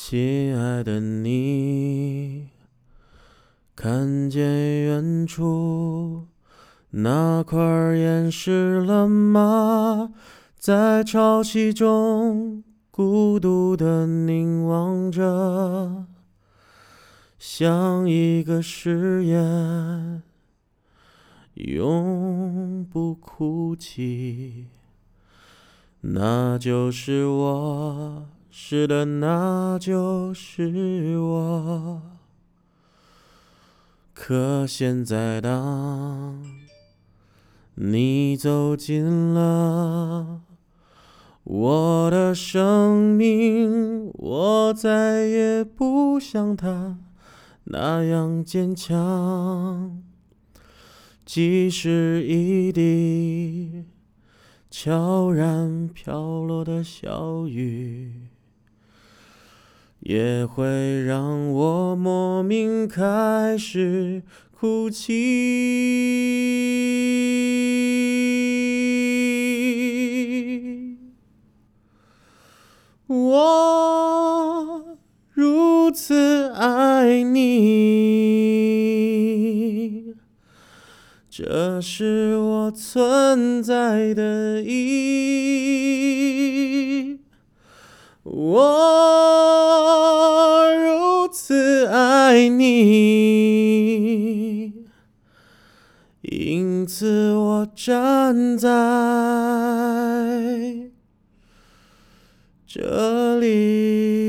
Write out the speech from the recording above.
亲爱的你，看见远处那块岩石了吗？在潮汐中孤独地凝望着，像一个誓言，永不哭泣。那就是我，是的，那就是我。可现在当你走进了我的生命，我再也不像他那样坚强。即使一滴悄然飘落的小雨，也会让我莫名开始哭泣。我如此爱你，这是我存在的意义。我如此爱你，因此我站在这里。